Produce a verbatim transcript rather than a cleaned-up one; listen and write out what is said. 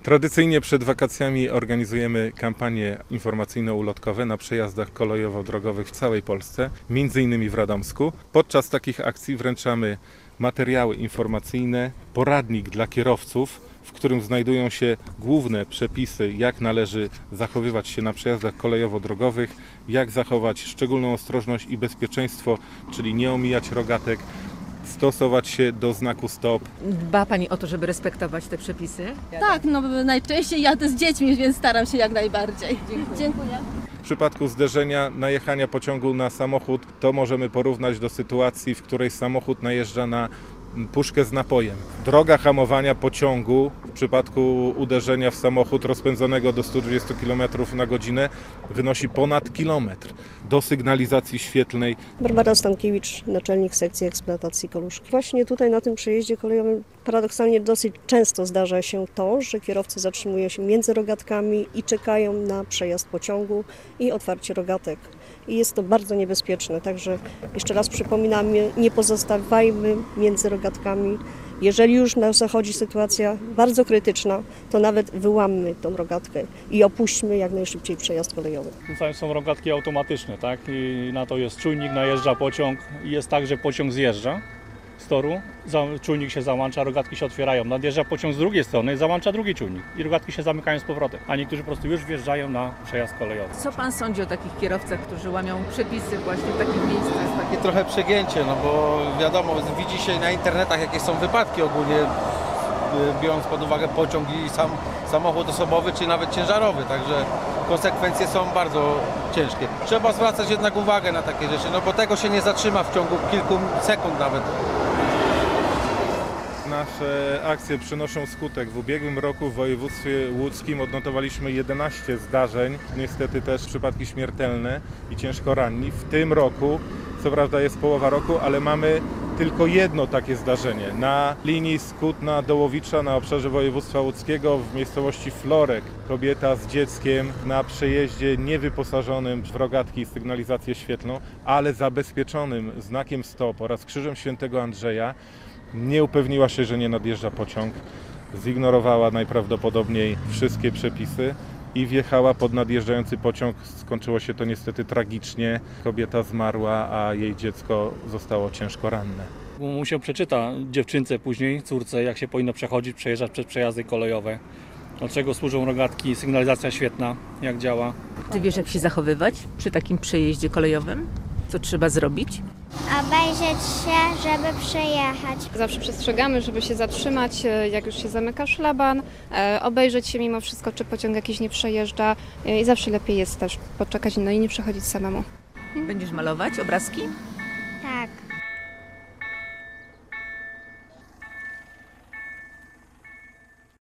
Tradycyjnie przed wakacjami organizujemy kampanie informacyjno-ulotkowe na przejazdach kolejowo-drogowych w całej Polsce, między innymi w Radomsku. Podczas takich akcji wręczamy materiały informacyjne, poradnik dla kierowców, w którym znajdują się główne przepisy, jak należy zachowywać się na przejazdach kolejowo-drogowych, jak zachować szczególną ostrożność i bezpieczeństwo, czyli nie omijać rogatek, stosować się do znaku stop. Dba Pani o to, żeby respektować te przepisy? Tak, no najczęściej jadę z dziećmi, więc staram się jak najbardziej. Dziękuję. Dziękuję. W przypadku zderzenia, najechania pociągu na samochód, to możemy porównać do sytuacji, w której samochód najeżdża na puszkę z napojem. Droga hamowania pociągu w przypadku uderzenia w samochód rozpędzonego do stu dwudziestu kilometrów na godzinę wynosi ponad kilometr. Do sygnalizacji świetlnej. Barbara Stankiewicz, naczelnik sekcji eksploatacji Koluszki. Właśnie tutaj na tym przejeździe kolejowym paradoksalnie dosyć często zdarza się to, że kierowcy zatrzymują się między rogatkami i czekają na przejazd pociągu i otwarcie rogatek. I jest to bardzo niebezpieczne, także jeszcze raz przypominamy, nie pozostawajmy między rogatkami. Jeżeli już nas zachodzi sytuacja bardzo krytyczna, to nawet wyłammy tą rogatkę i opuśćmy jak najszybciej przejazd kolejowy. Tutaj są rogatki automatyczne, tak? I na to jest czujnik, najeżdża pociąg i jest tak, że pociąg zjeżdża z toru, czujnik się załącza, rogatki się otwierają, nadjeżdża pociąg z drugiej strony, załącza drugi czujnik i rogatki się zamykają z powrotem, a niektórzy po prostu już wjeżdżają na przejazd kolejowy. Co Pan sądzi o takich kierowcach, którzy łamią przepisy właśnie w takich miejscach? Takie trochę przegięcie, no bo wiadomo, widzi się na internetach, jakie są wypadki ogólnie, biorąc pod uwagę pociąg i sam samochód osobowy, czy nawet ciężarowy, także konsekwencje są bardzo ciężkie. Trzeba zwracać jednak uwagę na takie rzeczy, no bo tego się nie zatrzyma w ciągu kilku sekund nawet. Nasze akcje przynoszą skutek. W ubiegłym roku w województwie łódzkim odnotowaliśmy jedenaście zdarzeń, niestety też przypadki śmiertelne i ciężko ranni. W tym roku, co prawda jest połowa roku, ale mamy tylko jedno takie zdarzenie. Na linii z Kutna do Łowicza na obszarze województwa łódzkiego w miejscowości Florek kobieta z dzieckiem na przejeździe niewyposażonym w rogatki i sygnalizację świetlną, ale zabezpieczonym znakiem stop oraz krzyżem świętego Andrzeja nie upewniła się, że nie nadjeżdża pociąg, zignorowała najprawdopodobniej wszystkie przepisy i wjechała pod nadjeżdżający pociąg. Skończyło się to niestety tragicznie. Kobieta zmarła, a jej dziecko zostało ciężko ranne. Mu się przeczyta dziewczynce później, córce, jak się powinno przechodzić, przejeżdżać przez przejazdy kolejowe. Do czego służą rogatki, sygnalizacja świetna, jak działa. Ty wiesz, jak się zachowywać przy takim przejeździe kolejowym? Co trzeba zrobić? Obejrzeć się, żeby przejechać. Zawsze przestrzegamy, żeby się zatrzymać, jak już się zamyka szlaban, obejrzeć się mimo wszystko, czy pociąg jakiś nie przejeżdża i zawsze lepiej jest też poczekać, no i nie przechodzić samemu. Będziesz malować obrazki? Tak.